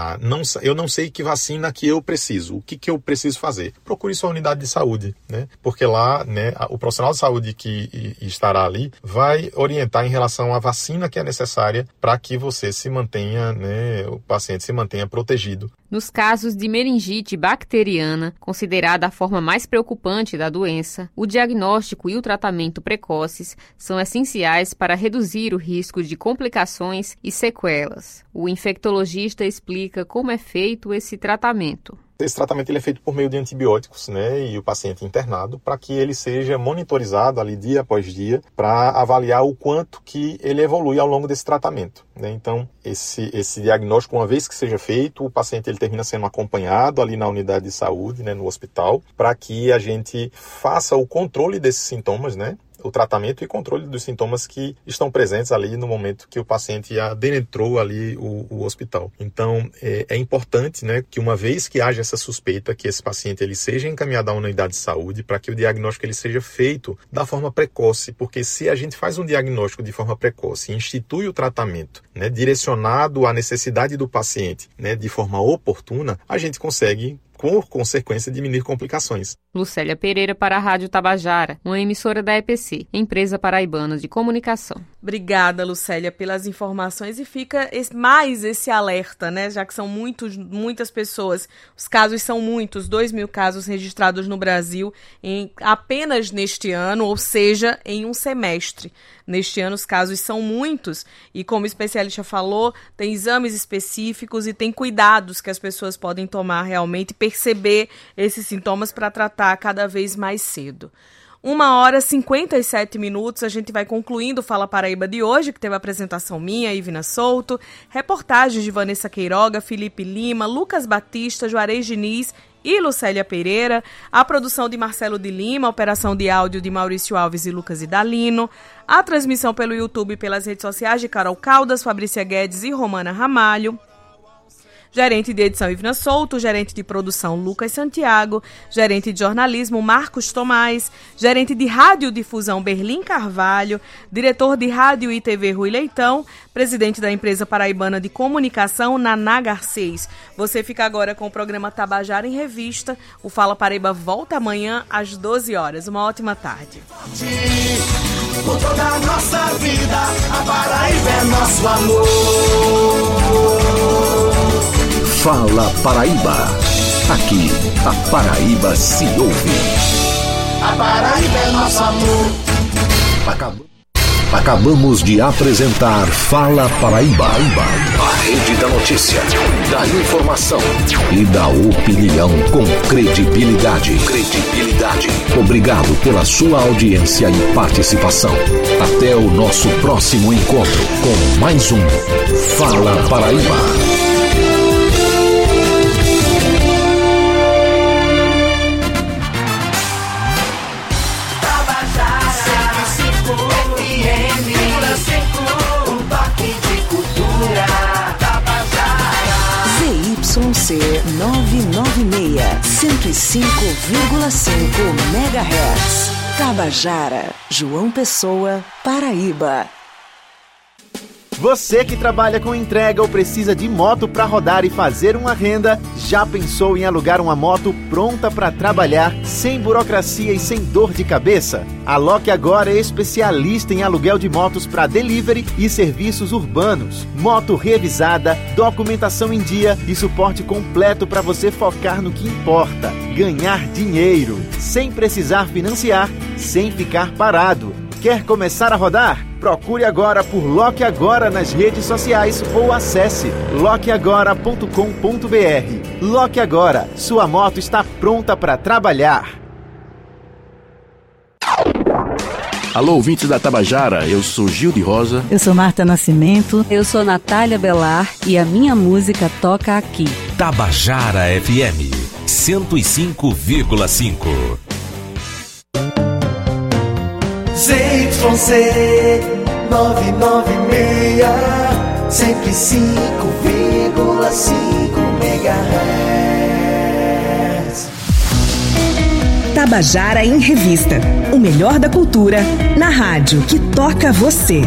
eu não sei que vacina que eu preciso, o que eu preciso fazer? Procure sua unidade de saúde, né? Porque lá, né, o profissional de saúde que estará ali vai orientar em relação à vacina que é necessária para que você se mantenha, né, o paciente se mantenha protegido.
Nos casos de meningite bacteriana, considerada a forma mais preocupante da doença, o diagnóstico e o tratamento precoces são essenciais para reduzir o risco de complicações e sequelas. O infectologista explica como é feito esse tratamento.
Esse tratamento ele é feito por meio de antibióticos, né, e o paciente internado, para que ele seja monitorizado ali dia após dia, para avaliar o quanto que ele evolui ao longo desse tratamento, né? Então, esse diagnóstico, uma vez que seja feito, o paciente ele termina sendo acompanhado ali na unidade de saúde, né, no hospital, para que a gente faça o controle desses sintomas, né, o tratamento e controle dos sintomas que estão presentes ali no momento que o paciente adentrou ali o hospital. Então, é importante, né, que uma vez que haja essa suspeita, que esse paciente ele seja encaminhado à unidade de saúde para que o diagnóstico ele seja feito da forma precoce, porque se a gente faz um diagnóstico de forma precoce e institui o tratamento, né, direcionado à necessidade do paciente, né, de forma oportuna, a gente consegue, por consequência, diminuir complicações.
Lucélia Pereira para a Rádio Tabajara, uma emissora da EPC, Empresa Paraibana de Comunicação.
Obrigada, Lucélia, pelas informações, e fica mais esse alerta, né? Já que são muitas pessoas, os casos são muitos, 2.000 casos registrados no Brasil apenas neste ano, ou seja, em um semestre. Neste ano os casos são muitos e, como o especialista falou, tem exames específicos e tem cuidados que as pessoas podem tomar realmente, perceber esses sintomas para tratar cada vez mais cedo. 1h57, a gente vai concluindo o Fala Paraíba de hoje, que teve a apresentação minha, Ivina Souto, reportagens de Vanessa Queiroga, Felipe Lima, Lucas Batista, Juarez Diniz e Lucélia Pereira, a produção de Marcelo de Lima, a operação de áudio de Maurício Alves e Lucas Idalino, a transmissão pelo YouTube e pelas redes sociais de Carol Caldas, Fabrícia Guedes e Romana Ramalho, gerente de edição Ivna Souto, gerente de produção Lucas Santiago, gerente de jornalismo Marcos Tomás, gerente de radiodifusão Berlim Carvalho, diretor de rádio e TV Rui Leitão, presidente da empresa paraibana de comunicação Naná Garcês. Você fica agora com o programa Tabajara em Revista. O Fala Paraíba volta amanhã às 12 horas. Uma ótima tarde.
Por toda a nossa vida, a Paraíba é nosso amor.
Fala Paraíba. Aqui, a Paraíba se ouve.
A Paraíba é nosso amor.
Acabamos de apresentar Fala Paraíba. A rede da notícia, da informação e da opinião com credibilidade. Obrigado pela sua audiência e participação. Até o nosso próximo encontro com mais um Fala Paraíba.
ZYC 996, 105,5 MHz. Tabajara, João Pessoa, Paraíba.
Você que trabalha com entrega ou precisa de moto para rodar e fazer uma renda, já pensou em alugar uma moto pronta para trabalhar, sem burocracia e sem dor de cabeça? A Loque Agora é especialista em aluguel de motos para delivery e serviços urbanos. Moto revisada, documentação em dia e suporte completo para você focar no que importa: ganhar dinheiro, sem precisar financiar, sem ficar parado. Quer começar a rodar? Procure agora por Loque Agora nas redes sociais ou acesse loqueagora.com.br. Loque Agora, sua moto está pronta para trabalhar.
Alô, ouvintes da Tabajara, eu sou Gil de Rosa.
Eu sou Marta Nascimento. Eu sou Natália Belar e a minha música toca aqui.
Tabajara FM 105,5.
ZYC 996, 105,5 MHz.
Tabajara em Revista. O melhor da cultura na rádio que toca você.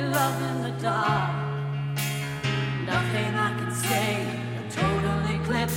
Nothing I can say, a total eclipse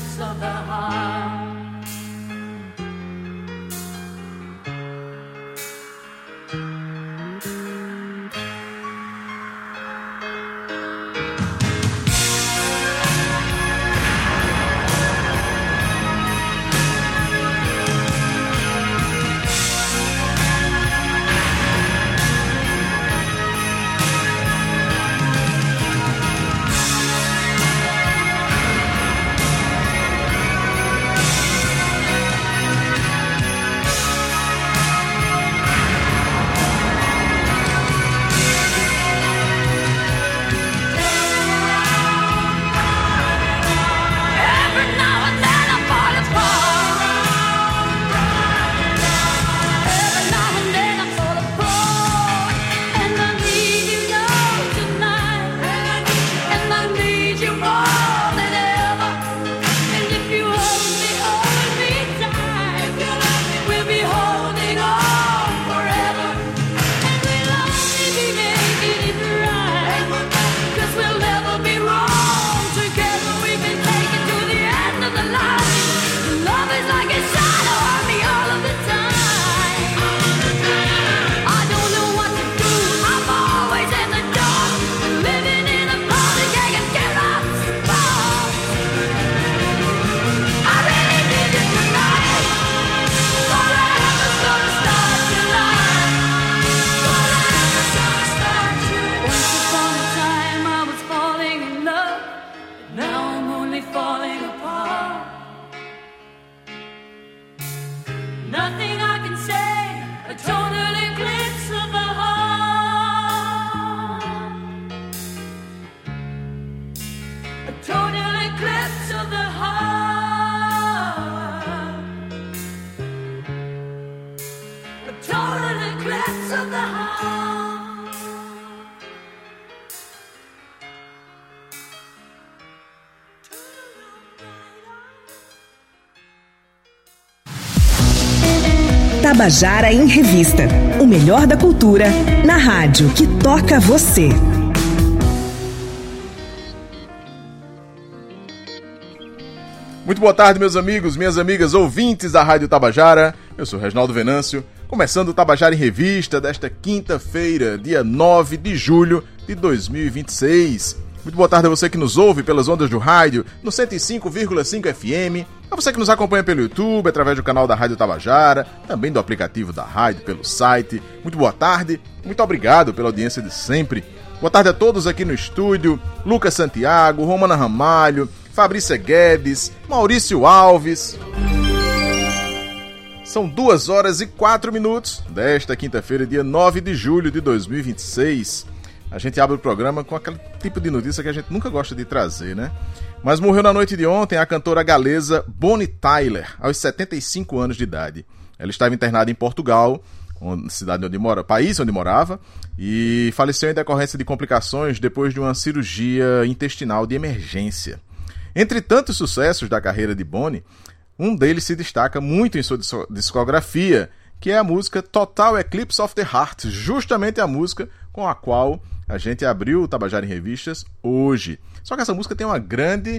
Tabajara em Revista. O melhor da cultura na rádio que toca você.
Muito boa tarde, meus amigos, minhas amigas, ouvintes da Rádio Tabajara. Eu sou Reginaldo Venâncio, começando o Tabajara em Revista desta quinta-feira, dia 9 de julho de 2026. Muito boa tarde a você que nos ouve pelas ondas do rádio, no 105,5 FM, a você que nos acompanha pelo YouTube, através do canal da Rádio Tabajara, também do aplicativo da rádio, pelo site. Muito boa tarde, muito obrigado pela audiência de sempre. Boa tarde a todos aqui no estúdio, Lucas Santiago, Romana Ramalho, Fabrícia Guedes, Maurício Alves. São 2h04 desta quinta-feira, dia 9 de julho de 2026. A gente abre o programa com aquele tipo de notícia que a gente nunca gosta de trazer, né? Mas morreu na noite de ontem a cantora galesa Bonnie Tyler, aos 75 anos de idade. Ela estava internada em Portugal, país onde morava, e faleceu em decorrência de complicações depois de uma cirurgia intestinal de emergência. Entre tantos sucessos da carreira de Bonnie, um deles se destaca muito em sua discografia, que é a música Total Eclipse of the Heart, justamente a música com a qual a gente abriu o Tabajara em Revistas hoje. Só que essa música tem uma grande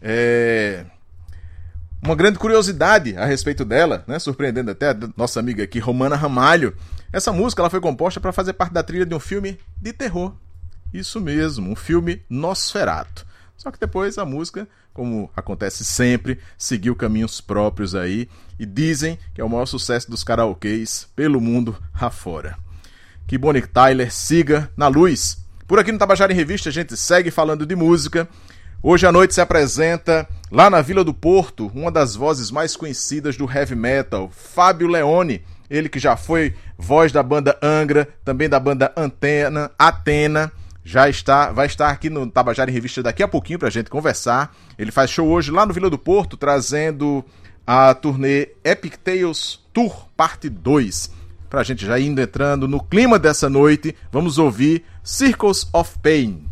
curiosidade a respeito dela, né? Surpreendendo até a nossa amiga aqui, Romana Ramalho. Essa música ela foi composta para fazer parte da trilha de um filme de terror. Isso mesmo, um filme Nosferatu. Só que depois a música, como acontece sempre, seguiu caminhos próprios aí e dizem que é o maior sucesso dos karaokês pelo mundo afora. Que Bonnie Tyler siga na luz. Por aqui no Tabajara em Revista a gente segue falando de música. Hoje à noite se apresenta, lá na Vila do Porto, uma das vozes mais conhecidas do heavy metal, Fábio Leone. Ele que já foi voz da banda Angra, também da banda Atena. Vai estar aqui no Tabajara em Revista daqui a pouquinho pra gente conversar. Ele faz show hoje lá no Vila do Porto, trazendo a turnê Epic Tales Tour Parte 2. Pra gente já indo entrando no clima dessa noite, vamos ouvir Circles of Pain.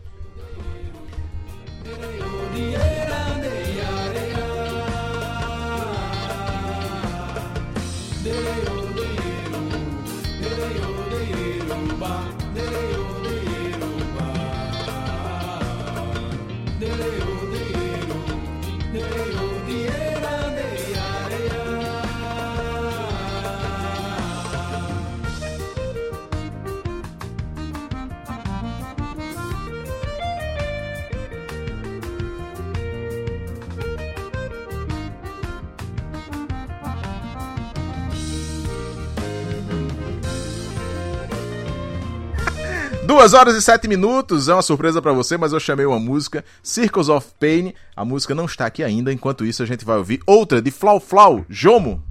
Duas horas e 7 minutos, é uma surpresa pra você, mas eu chamei uma música, Circles of Pain. A música não está aqui ainda, enquanto isso a gente vai ouvir outra de Flau Flau, Jomo.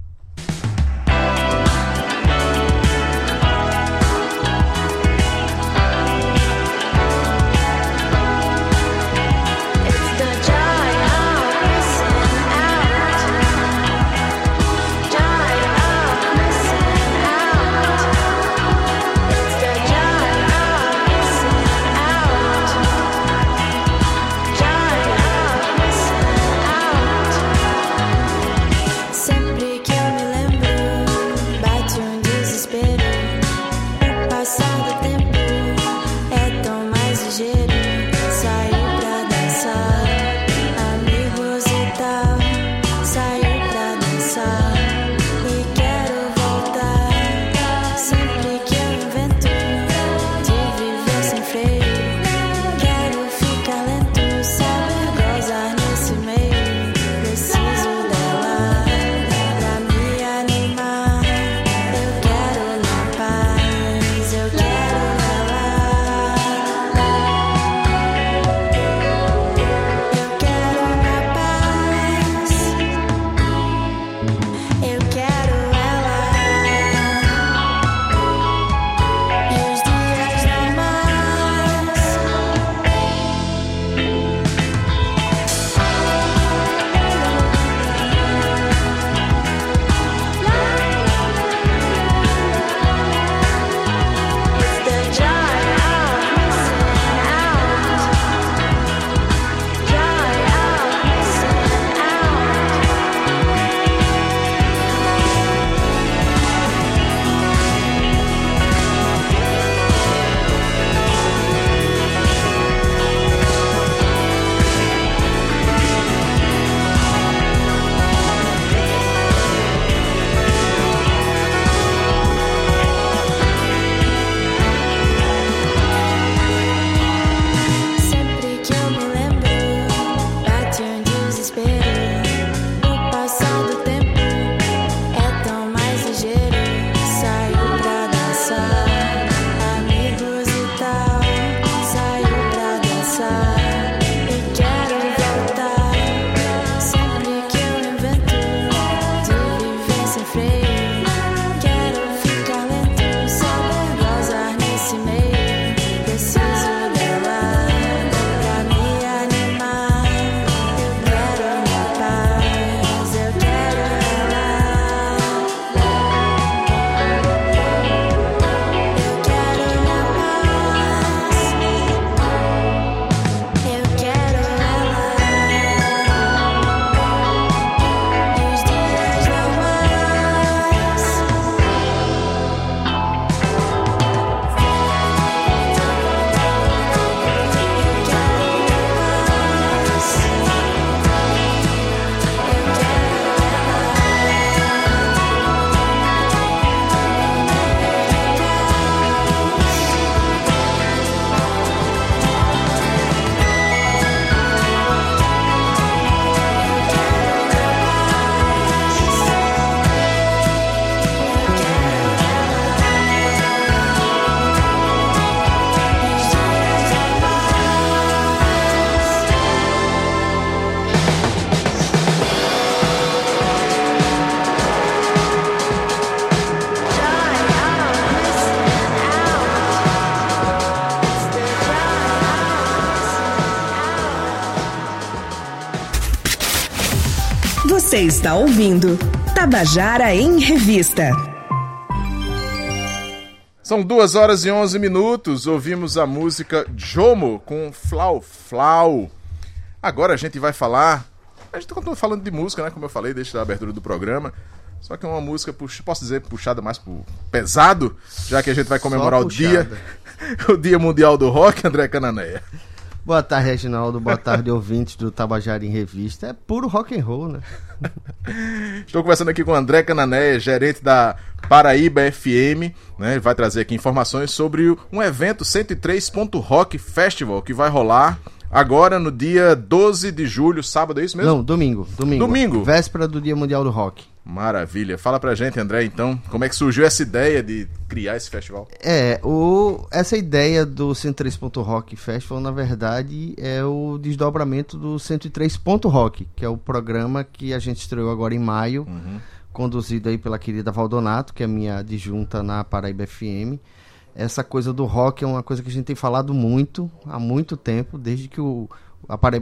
Sempre que
Você está ouvindo Tabajara em Revista.
São 2h11. Ouvimos a música Jomo com Flau Flau. Agora a gente vai falar... A gente continua falando de música, né? Como eu falei desde a abertura do programa. Só que é uma música, posso dizer, puxada mais pro pesado, já que a gente vai comemorar o Dia Mundial do Rock, André Cananéia.
Boa tarde, Reginaldo. Boa tarde, ouvintes do Tabajara em Revista. É puro rock and roll, né?
Estou conversando aqui com o André Cananéia, gerente da Paraíba FM, né? Ele vai trazer aqui informações sobre um evento 103.Rock Festival que vai rolar agora no dia 12 de julho, sábado, é isso mesmo?
Não, domingo.
Domingo?
Véspera do Dia Mundial do Rock.
Maravilha. Fala pra gente, André, então, como é que surgiu essa ideia de criar esse festival?
Essa ideia do 103.Rock Festival, na verdade, é o desdobramento do 103.Rock, que é o programa que a gente estreou agora em maio, conduzido aí pela querida Valdonato, que é minha adjunta na Paraíba FM. Essa coisa do rock é uma coisa que a gente tem falado muito, há muito tempo, desde que a Paraíba